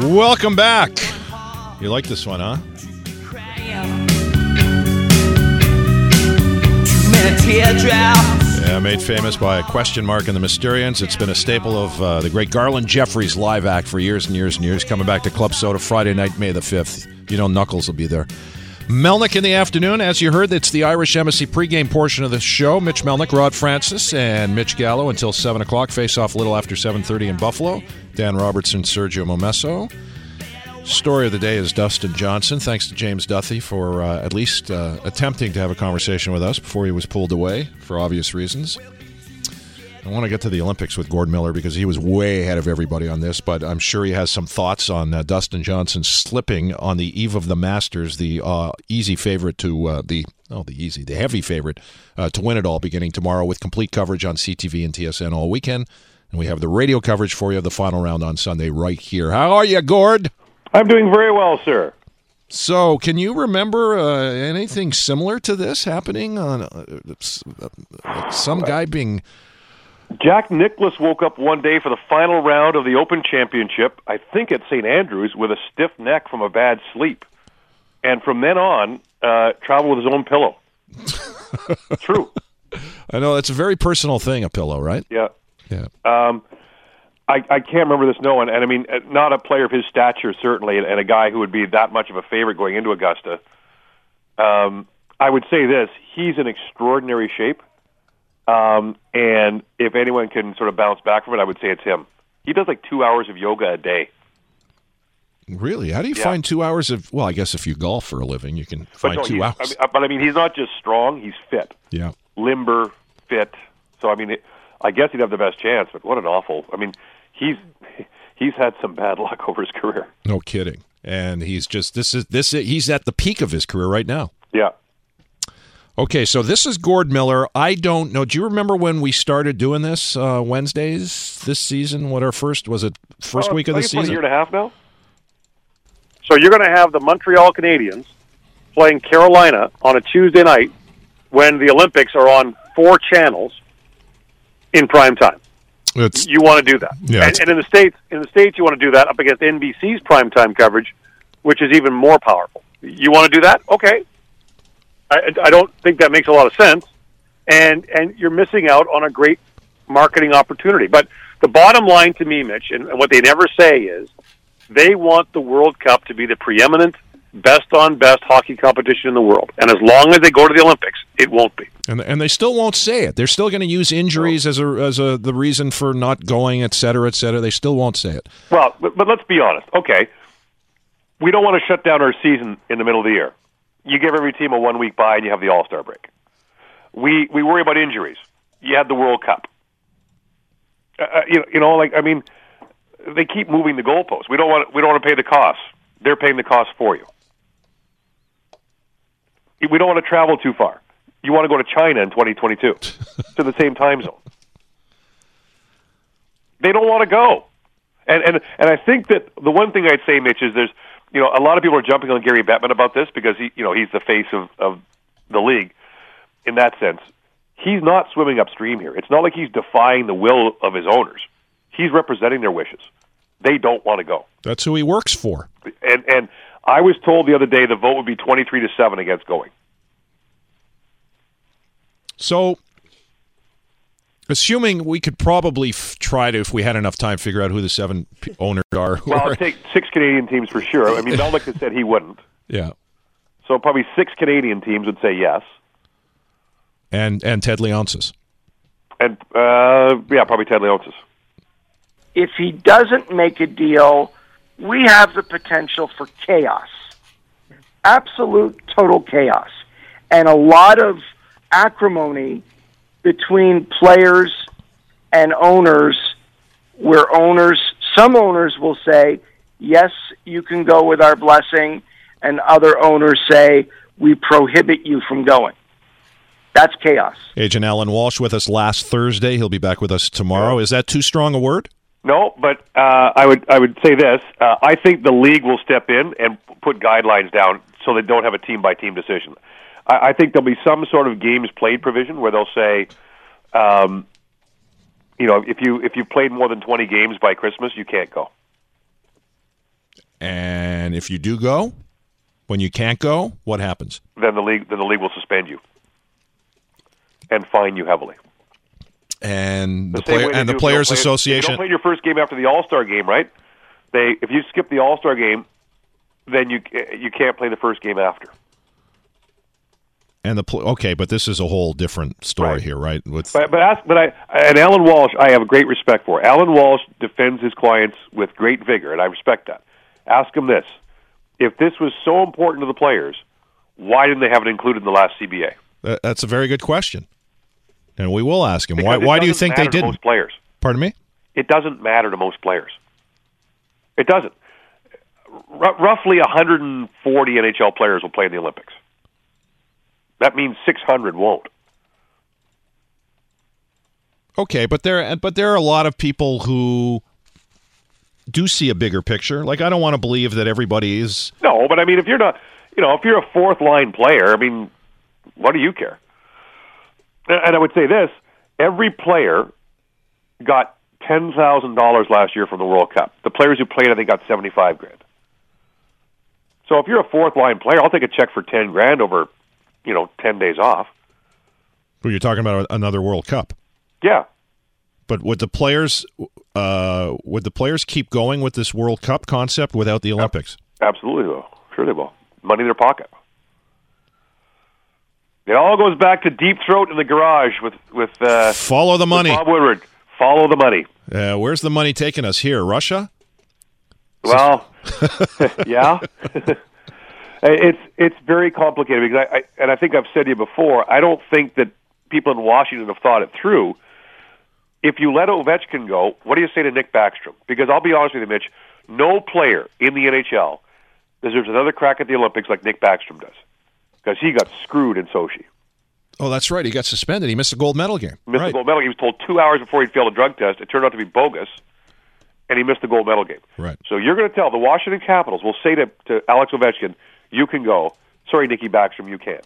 Welcome back. You like this one, huh? Yeah, made famous by a question mark in the Mysterians. It's been a staple of the great Garland Jeffries live act for years and years and years. Coming back to Club Soda Friday night, May the 5th. You know Knuckles will be there. Melnick in the afternoon. As you heard, it's the Irish Embassy pregame portion of the show. Mitch Melnick, Rod Francis, and Mitch Gallo until 7 o'clock. Face off a little after 7:30 in Buffalo. Dan Robertson, Sergio Momesso. Story of the day is Dustin Johnson. Thanks to James Duthie for at least attempting to have a conversation with us before he was pulled away for obvious reasons. I want to get to the Olympics with Gord Miller because he was way ahead of everybody on this, but I'm sure he has some thoughts on Dustin Johnson slipping on the eve of the Masters, the easy favorite to the heavy favorite to win it all beginning tomorrow with complete coverage on CTV and TSN all weekend. And we have the radio coverage for you of the final round on Sunday right here. How are you, Gord? I'm doing very well, sir. So, can you remember anything similar to this happening on some guy being... Jack Nicklaus woke up one day for the final round of the Open Championship, I think at St. Andrews, with a stiff neck from a bad sleep. And from then on, traveled with his own pillow. True. I know, it's a very personal thing, a pillow, right? Yeah. Yeah. I can't remember this, no one. And I mean, not a player of his stature, certainly, and a guy who would be that much of a favorite going into Augusta. I would say this, he's in extraordinary shape. And if anyone can sort of bounce back from it, I would say it's him. He does like 2 hours of yoga a day. Really? How do you find 2 hours of... Well, I guess if you golf for a living, you can find 2 hours. But I mean, he's not just strong, he's fit. Yeah. Limber, fit. So, I mean, I guess he'd have the best chance, but what an awful... I mean, he's had some bad luck over his career. No kidding. And he's just... He's at the peak of his career right now. Yeah. Okay, so this is Gord Miller. I don't know. Do you remember when we started doing this Wednesdays this season? What our first week of the season? It's a year and a half now. So you're going to have the Montreal Canadiens playing Carolina on a Tuesday night when the Olympics are on 4 channels in prime time. You want to do that, and in the states, you want to do that up against NBC's primetime coverage, which is even more powerful. You want to do that? Okay. I don't think that makes a lot of sense, and you're missing out on a great marketing opportunity. But the bottom line to me, Mitch, and what they never say is they want the World Cup to be the preeminent, best-on-best hockey competition in the world. And as long as they go to the Olympics, it won't be. And they still won't say it. They're still going to use injuries as the reason for not going, et cetera, et cetera. They still won't say it. Well, but let's be honest. Okay, we don't want to shut down our season in the middle of the year. You give every team a 1 week bye, and you have the All-Star break. We worry about injuries. You had the World Cup. They keep moving the goalposts. We don't want to pay the costs. They're paying the costs for you. We don't want to travel too far. You want to go to China in 2022 to the same time zone. They don't want to go, and I think that the one thing I'd say, Mitch, is there's. A lot of people are jumping on Gary Bettman about this because he's the face of the league. In that sense, he's not swimming upstream here. It's not like he's defying the will of his owners. He's representing their wishes. They don't want to go. That's who he works for. And I was told the other day the vote would be 23-7 against going. So, assuming we could probably try to, if we had enough time, figure out who the 7 owners are. Well, I'll take 6 Canadian teams for sure. I mean, Melnick has said he wouldn't. Yeah. So probably 6 Canadian teams would say yes. And Ted Leonsis. And, probably Ted Leonsis. If he doesn't make a deal, we have the potential for chaos. Absolute, total chaos. And a lot of acrimony between players and owners, where some owners will say, yes, you can go with our blessing, and other owners say, we prohibit you from going. That's chaos. Agent Alan Walsh with us last Thursday. He'll be back with us tomorrow. Is that too strong a word? No, but I would say this. I think the league will step in and put guidelines down so they don't have a team-by-team decision. I think there'll be some sort of games played provision where they'll say, if you played more than 20 games by Christmas, you can't go. And if you do go, when you can't go, what happens? Then the league will suspend you and fine you heavily. And the Players Association. If you don't play your first game after the All-Star game, right? If you skip the All-Star game, then you can't play the first game after. And but this is a whole different story here, right? And Alan Walsh, I have great respect for. Alan Walsh defends his clients with great vigor, and I respect that. Ask him this: if this was so important to the players, why didn't they have it included in the last CBA? That's a very good question, and we will ask him. Why do you think they didn't? Most players. Pardon me? It doesn't matter to most players. It doesn't. Roughly 140 NHL players will play in the Olympics. That means 600 won't. Okay, but there are a lot of people who do see a bigger picture. Like, I don't want to believe that everybody is. No, but I mean, if you're not, if you're a fourth line player, I mean, what do you care? And I would say this: every player got $10,000 last year from the World Cup. The players who played, I think, got $75,000. So if you're a fourth line player, I'll take a check for $10,000 over, 10 days off. Well, you're talking about another World Cup. Yeah. But would the players keep going with this World Cup concept without the Olympics? Absolutely, they will. Sure they will. Money in their pocket. It all goes back to Deep Throat in the garage with follow the money. Bob Woodward. Follow the money. Where's the money taking us here? Russia? Well, yeah. It's very complicated because I think I've said to you before, I don't think that people in Washington have thought it through. If you let Ovechkin go, what do you say to Nick Backstrom? Because I'll be honest with you, Mitch, no player in the NHL deserves another crack at the Olympics like Nick Backstrom does, because he got screwed in Sochi. Oh, that's right. He got suspended. He missed the gold medal game. The gold medal. He was told 2 hours before he'd failed a drug test. It turned out to be bogus, and he missed the gold medal game. Right. So you're going to tell the Washington Capitals will say to Alex Ovechkin, you can go. Sorry, Nicky Backstrom, you can't.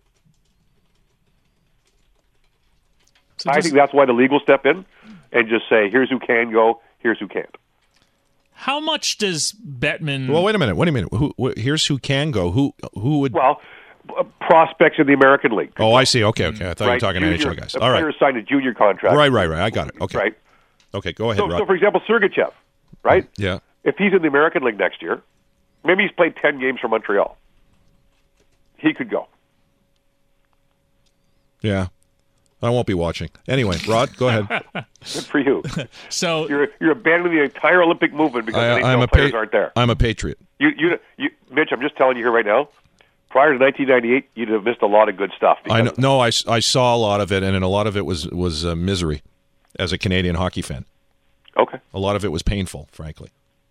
So I think that's why the league will step in and just say, here's who can go, here's who can't. How much does Bettman... Well, wait a minute. Here's who can go. Who would... Well, prospects in the American League. Oh, I see. Okay. I thought you were talking NHL guys. All right. Players signed a junior contract. Right. I got it. Okay. Right. Okay, go ahead, Rod. So, for example, Sergachev, right? Yeah. If he's in the American League next year, maybe he's played 10 games for Montreal. He could go. Yeah. I won't be watching. Anyway, Rod, go ahead. Good for you. So you're abandoning the entire Olympic movement because NHL players aren't there. I'm a patriot. You, Mitch, I'm just telling you here right now, prior to 1998, you'd have missed a lot of good stuff. I know. No, I saw a lot of it, and a lot of it was misery as a Canadian hockey fan. Okay. A lot of it was painful, frankly.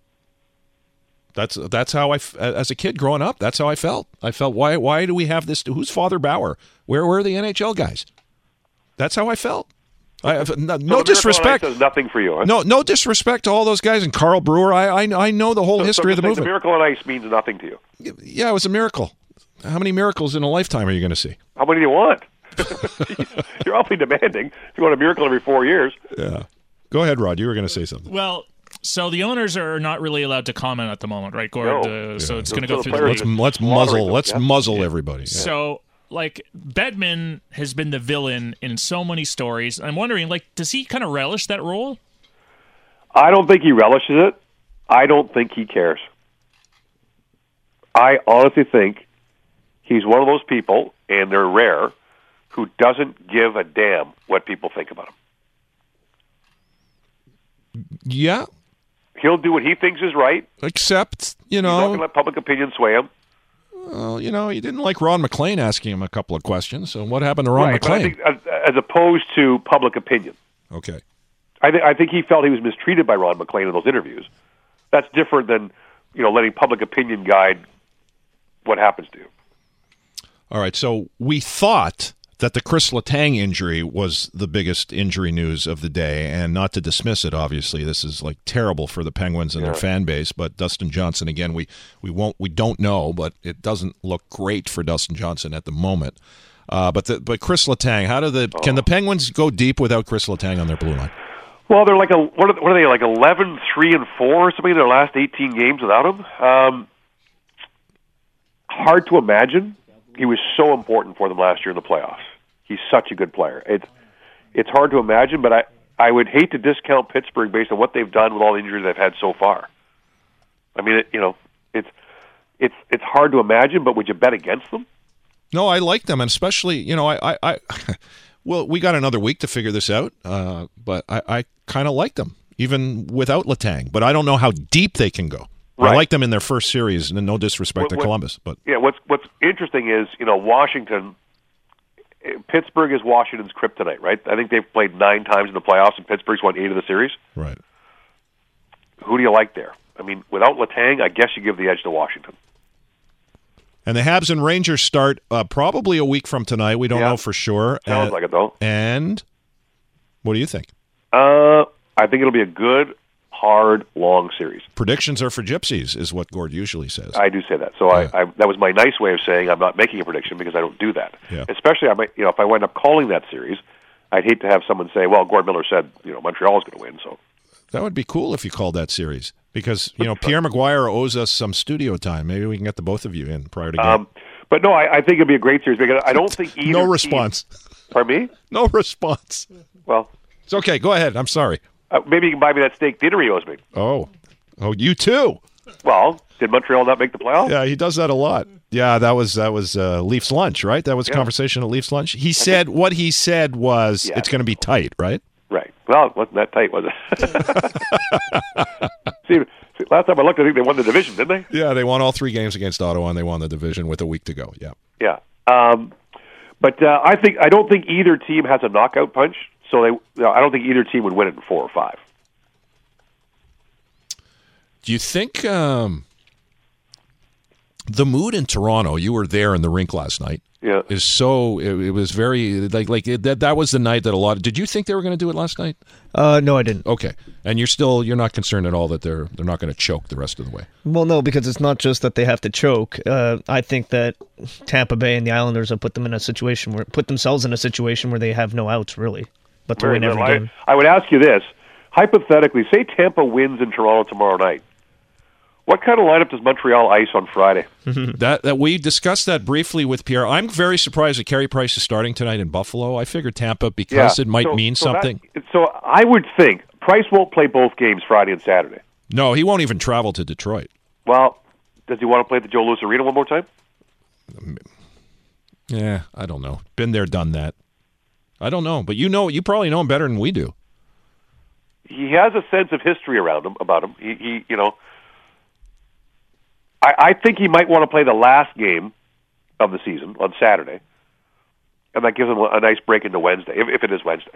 That's how as a kid growing up, that's how I felt. I felt, why do we have this? Who's Father Bauer? Where are the NHL guys? That's how I felt. No disrespect. Does nothing for you. Huh? No disrespect to all those guys and Carl Brewer. I know the whole history of the movement. The Miracle on Ice means nothing to you. Yeah, it was a miracle. How many miracles in a lifetime are you going to see? How many do you want? You're awfully demanding. If you want a miracle every 4 years. Yeah. Go ahead, Rod. You were going to say something. Well, so the owners are not really allowed to comment at the moment, right, Gord? No. So it's going to go through the league. Let's muzzle everybody. Yeah. So, Bettman has been the villain in so many stories. I'm wondering, does he kind of relish that role? I don't think he relishes it. I don't think he cares. I honestly think he's one of those people, and they're rare, who doesn't give a damn what people think about him. Yeah. He'll do what he thinks is right. Except, He's not going to let public opinion sway him. Well, he didn't like Ron MacLean asking him a couple of questions. So what happened to Ron MacLean? But I think, as opposed to public opinion. Okay. I think he felt he was mistreated by Ron MacLean in those interviews. That's different than, letting public opinion guide what happens to you. All right, so we thought that the Chris Letang injury was the biggest injury news of the day, and not to dismiss it, obviously. This is terrible for the Penguins and their fan base, but Dustin Johnson, again, we don't know, but it doesn't look great for Dustin Johnson at the moment. But Chris Letang, can the Penguins go deep without Chris Letang on their blue line? Well, they're like what are they, like 11-3-4 or something in their last 18 games without him? Hard to imagine. He was so important for them last year in the playoffs. He's such a good player. It's hard to imagine, but I would hate to discount Pittsburgh based on what they've done with all the injuries they've had so far. I mean, it's hard to imagine, but would you bet against them? No, I like them, and especially, I well, we got another week to figure this out, but I kind of like them, even without Letang. But I don't know how deep they can go. Right. I like them in their first series, and no disrespect to Columbus. But yeah, what's interesting is, Washington, Pittsburgh is Washington's kryptonite, right? I think they've played 9 times in the playoffs, and Pittsburgh's won 8 of the series. Right. Who do you like there? I mean, without Letang, I guess you give the edge to Washington. And the Habs and Rangers start probably a week from tonight. We don't know for sure. Sounds like it, though. And what do you think? I think it'll be a good, hard, long series. Predictions are for gypsies, is what Gord usually says. I do say that. So I that was my nice way of saying I'm not making a prediction because I don't do that. Yeah. Especially, if I wind up calling that series, I'd hate to have someone say, well, Gord Miller said, Montreal's going to win. So that would be cool if you called that series. Because, Pierre Maguire owes us some studio time. Maybe we can get the both of you in prior to game. But no, I think it'll be a great series because I don't think either No response. Pardon me? No response. Well, it's okay. Go ahead. I'm sorry. Maybe you can buy me that steak dinner he owes me. Oh, you too. Well, did Montreal not make the playoffs? Yeah, he does that a lot. Yeah, that was Leafs lunch, right? That was a conversation at Leafs lunch. He said what he said was it's going to be tight, right? Right. Well, it wasn't that tight, was it? See, last time I looked, I think they won the division, didn't they? Yeah, they won all 3 games against Ottawa, and they won the division with a week to go. Yeah. Yeah. But I don't think either team has a knockout punch. So I don't think either team would win it in 4 or 5. Do you think the mood in Toronto? You were there in the rink last night. Yeah, is so. It was very that was the night that a lot. Did you think they were going to do it last night? No, I didn't. Okay, and you're not concerned at all that they're not going to choke the rest of the way. Well, no, because it's not just that they have to choke. I think that Tampa Bay and the Islanders have put themselves in a situation where they have no outs really, but to win every game. I would ask you this: hypothetically, say Tampa wins in Toronto tomorrow night. What kind of lineup does Montreal ice on Friday? That we discussed that briefly with Pierre. I'm very surprised that Carey Price is starting tonight in Buffalo. I figured Tampa because it might mean something. So I would think Price won't play both games Friday and Saturday. No, he won't even travel to Detroit. Well, does he want to play at the Joe Louis Arena one more time? Yeah, I don't know. Been there, done that. I don't know, but you probably know him better than we do. He has a sense of history about him. He I think he might want to play the last game of the season on Saturday, and that gives him a nice break into Wednesday, if it is Wednesday.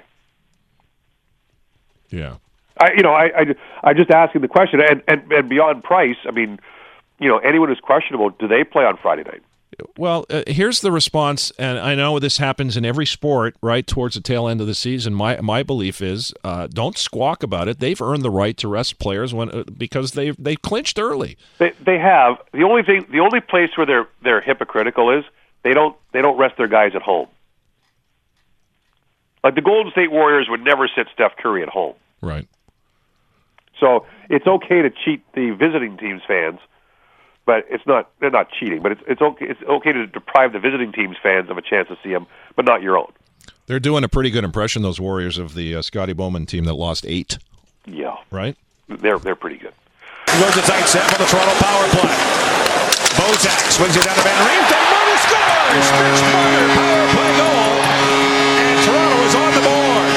Yeah. I just asking the question, and beyond Price, I mean, anyone who's questionable, do they play on Friday night? Well, here's the response, and I know this happens in every sport, right, towards the tail end of the season. My belief is don't squawk about it. They've earned the right to rest players because they clinched early. They have. The only place where they're hypocritical is they don't rest their guys at home. Like the Golden State Warriors would never sit Steph Curry at home. Right. So it's okay to cheat the visiting team's fans. But they're not cheating, but it's okay to deprive the visiting team's fans of a chance to see them, but not your own. They're doing a pretty good impression, those Warriors, of the Scotty Bowman team that lost 8. Yeah. Right? They're pretty good. Goes a tight set for the Toronto power play. Bozak swings it down to Van Riemsdyk. Marner scores! Mitch Marner, power play goal. And Toronto is on the board.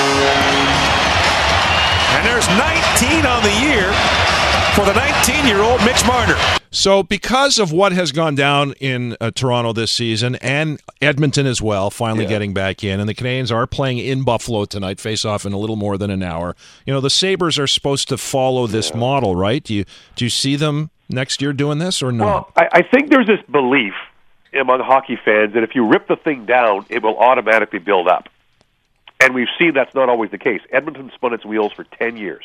And there's 19 on the year for the 19-year-old Mitch Marner. So because of what has gone down in Toronto this season, and Edmonton as well, finally getting back in, and the Canadiens are playing in Buffalo tonight, face off in a little more than an hour, the Sabres are supposed to follow this model, right? Do you see them next year doing this or no? Well, I think there's this belief among hockey fans that if you rip the thing down, it will automatically build up. And we've seen that's not always the case. Edmonton spun its wheels for 10 years.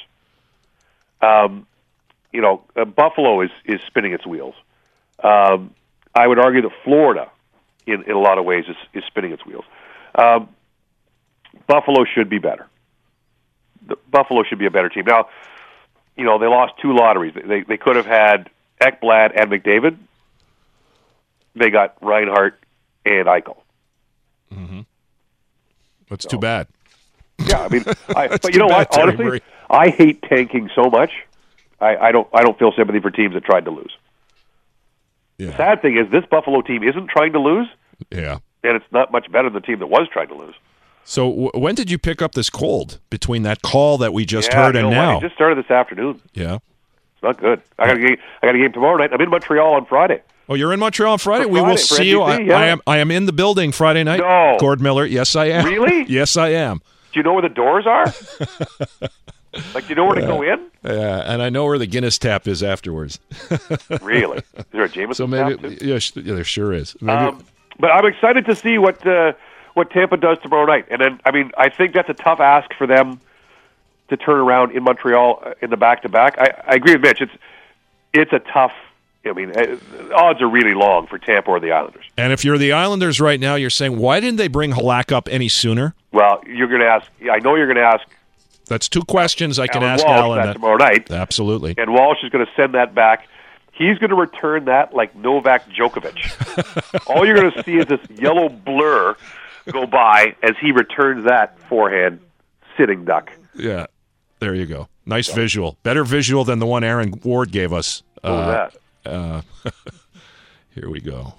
Buffalo is spinning its wheels. I would argue that Florida, in a lot of ways, is spinning its wheels. Buffalo should be better. Buffalo should be a better team. Now, they lost 2 lotteries. They could have had Ekblad and McDavid. They got Reinhart and Eichel. Mm-hmm. That's too bad. Yeah, I mean, but you know what? Honestly, I hate tanking so much. I don't feel sympathy for teams that tried to lose. Yeah. The sad thing is this Buffalo team isn't trying to lose. Yeah. And it's not much better than the team that was trying to lose. So when did you pick up this cold between that call that we just heard and now? It just started this afternoon. Yeah. It's not good. I got a game tomorrow night. I'm in Montreal on Friday. Oh, you're in Montreal on Friday? We will see you. I am in the building Friday night. No. Gord Miller. Yes, I am. Really? Yes, I am. Do you know where the doors are? Do you know where to go in? Yeah, and I know where the Guinness tap is afterwards. Really? Is there a Jameson tap too? Yeah, there sure is. But I'm excited to see what Tampa does tomorrow night. And then, I think that's a tough ask for them to turn around in Montreal in the back-to-back. I agree with Mitch. It's a tough. Odds are really long for Tampa or the Islanders. And if you're the Islanders right now, you're saying, why didn't they bring Halak up any sooner? Well, you're going to ask. I know you're going to ask. That's 2 questions I can ask Walsh Alan. Tomorrow night. Absolutely. And Walsh is going to send that back. He's going to return that like Novak Djokovic. All you're going to see is this yellow blur go by as he returns that forehand sitting duck. Yeah, there you go. Nice visual. Better visual than the one Aaron Ward gave us. What was that? Here we go.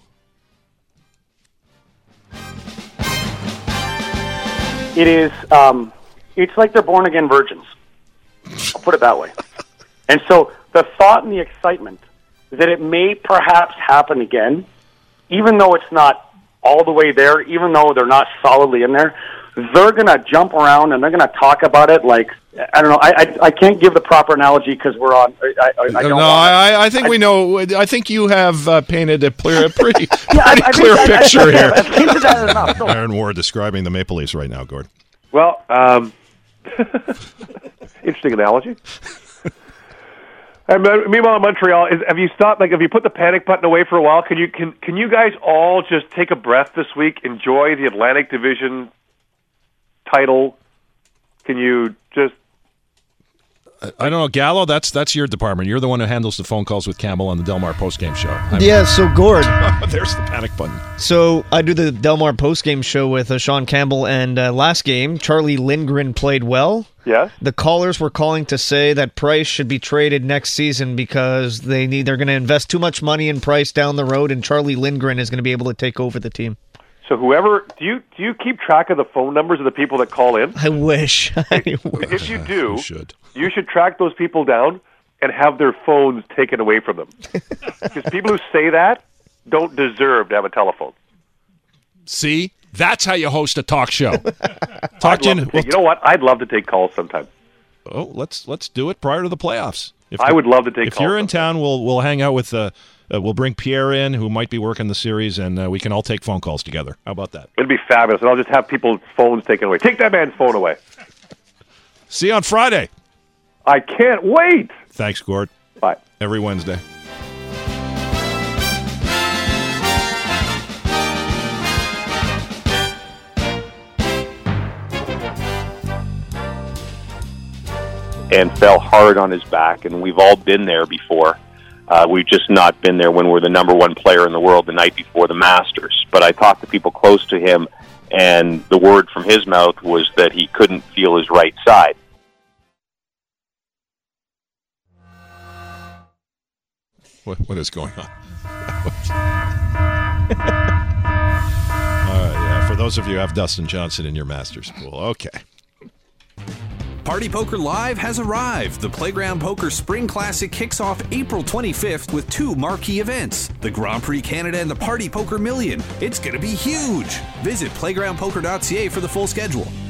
It is. It's like they're born-again virgins. I'll put it that way. And so the thought and the excitement that it may perhaps happen again, even though it's not all the way there, even though they're not solidly in there, they're going to jump around and they're going to talk about it like, I don't know, I can't give the proper analogy because we're on. I think we know. I think you have painted a pretty clear picture here. I've painted that enough. No. Aaron Ward describing the Maple Leafs right now, Gord. Well, interesting analogy. And meanwhile, in Montreal, have you stopped? Have you put the panic button away for a while? Can you guys all just take a breath this week? Enjoy the Atlantic Division title. Can you just? I don't know, Gallo. That's your department. You're the one who handles the phone calls with Campbell on the Delmar postgame show. So Gord. There's the panic button. So I do the Delmar postgame show with Sean Campbell, and last game, Charlie Lindgren played well. Yeah. The callers were calling to say that Price should be traded next season because they're going to invest too much money in Price down the road, and Charlie Lindgren is going to be able to take over the team. So do you keep track of the phone numbers of the people that call in? I wish. If you do, you should track those people down and have their phones taken away from them. Because people who say that don't deserve to have a telephone. See? That's how you host a talk show. You know what? I'd love to take calls sometime. Oh, let's do it prior to the playoffs. I would love to take calls. If you're in town, we'll hang out with we'll bring Pierre in, who might be working the series, and we can all take phone calls together. How about that? It'd be fabulous, and I'll just have people's phones taken away. Take that man's phone away. See you on Friday. I can't wait. Thanks, Gord. Bye. Every Wednesday. And fell hard on his back, and we've all been there before. We've just not been there when we're the number one player in the world the night before the Masters. But I talked to people close to him, and the word from his mouth was that he couldn't feel his right side. What is going on? Yeah. For those of you who have Dustin Johnson in your Masters pool, okay. Party Poker Live has arrived. The Playground Poker Spring Classic kicks off April 25th with 2 marquee events, the Grand Prix Canada and the Party Poker Million. It's going to be huge. Visit playgroundpoker.ca for the full schedule.